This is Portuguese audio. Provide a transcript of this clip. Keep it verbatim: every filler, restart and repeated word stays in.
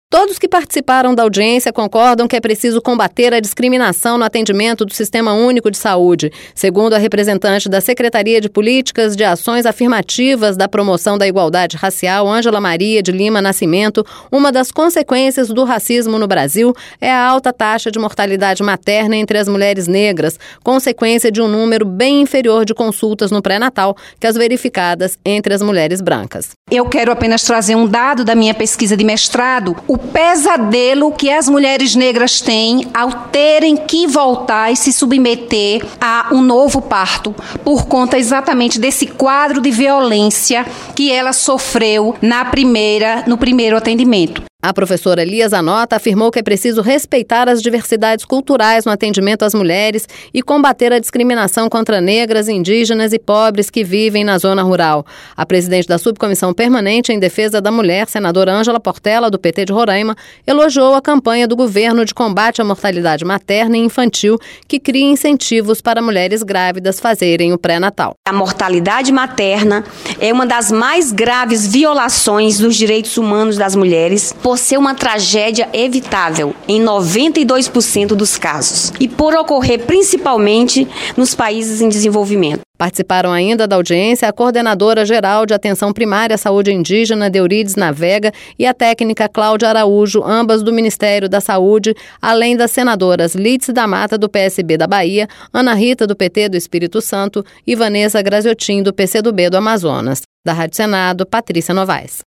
Todos que participaram da audiência concordam que é preciso combater a discriminação no atendimento do Sistema Único de Saúde. Segundo a representante da Secretaria de Políticas de Ações Afirmativas da Promoção da Igualdade Racial, Ângela Maria de Lima Nascimento, uma das consequências do racismo no Brasil é a alta taxa de mortalidade materna entre as mulheres negras, consequência de um número bem inferior de consultas no pré-natal que as verificadas entre as mulheres brancas. Eu quero apenas trazer um dado da minha pesquisa de mestrado, o pesadelo que as mulheres negras têm ao terem que voltar e se submeter a um novo parto, por conta exatamente desse quadro de violência que ela sofreu na primeira, no primeiro atendimento. A professora Lia Zanota afirmou que é preciso respeitar as diversidades culturais no atendimento às mulheres e combater a discriminação contra negras, indígenas e pobres que vivem na zona rural. A presidente da Subcomissão Permanente em Defesa da Mulher, senadora Ângela Portela, do P T de Roraima, elogiou a campanha do governo de combate à mortalidade materna e infantil, que cria incentivos para mulheres grávidas fazerem o pré-natal. A mortalidade materna é uma das mais graves violações dos direitos humanos das mulheres, por ser uma tragédia evitável em noventa e dois por cento dos casos e por ocorrer principalmente nos países em desenvolvimento. Participaram ainda da audiência a coordenadora geral de Atenção Primária à Saúde Indígena, Deurides Navega, e a técnica Cláudia Araújo, ambas do Ministério da Saúde, além das senadoras Lídice da Mata, do P S B da Bahia, Ana Rita, do P T do Espírito Santo e Vanessa Graziotin, do P C do B do Amazonas. Da Rádio Senado, Patrícia Novaes.